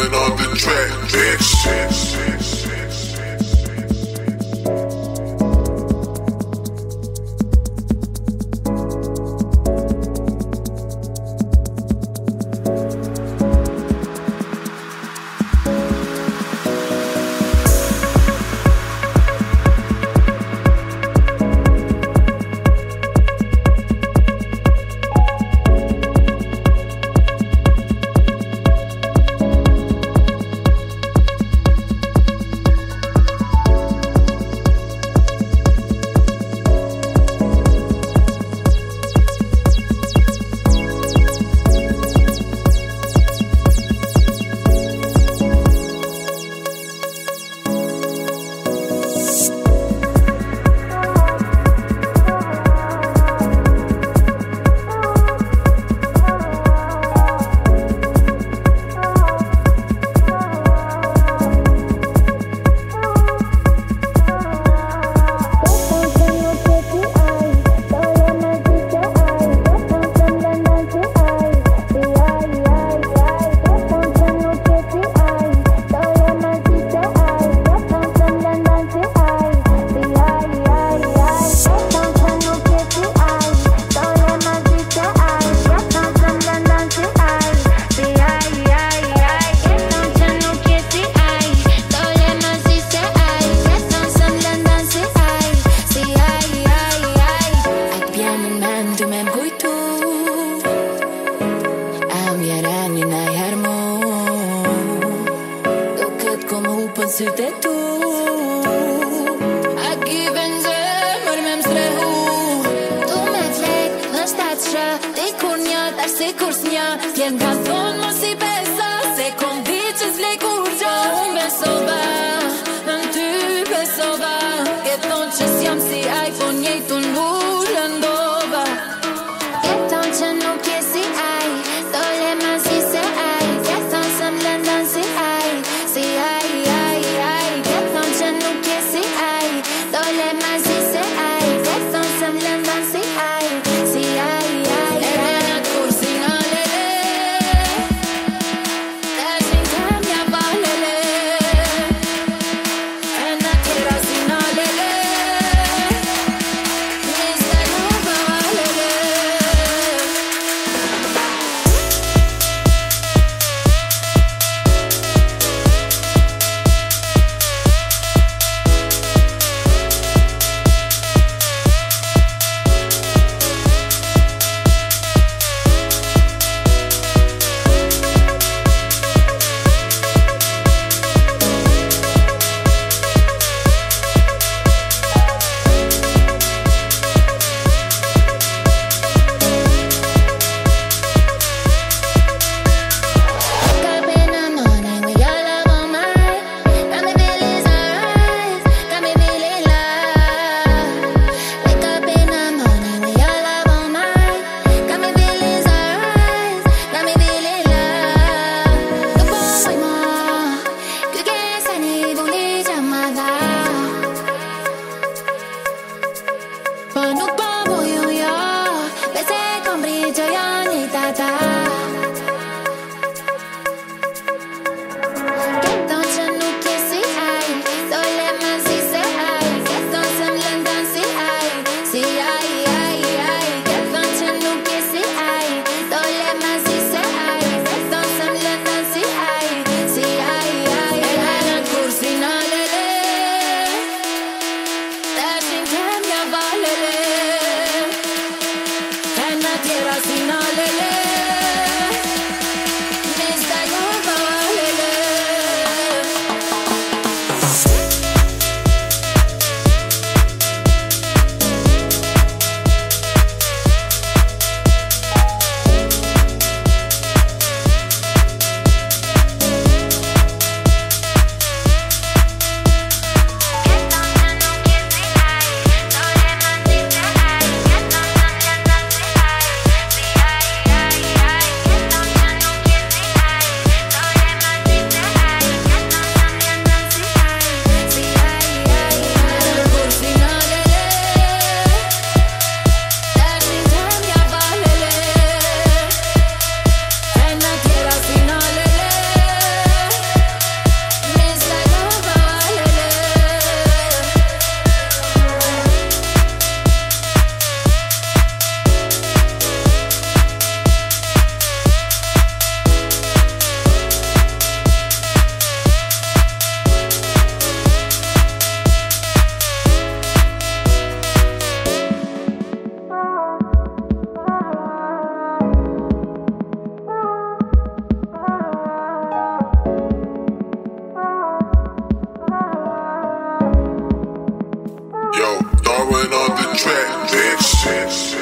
Moving on the track, bitch. Sytë e tu A given zemër me mstrehu Tu me flek në shtatë shë Ti kur një tash si kur s'një Tjen ka thonë mos i besa Se kom di që s'lej kur gjë Unë besova Në ty besova E thonë që s'jam si iPhone Njejtu n'bullë ndova E thonë që nuk je si aj Dole ma si se aj E thonë se m'lëndon si aj Si aj track, bitch.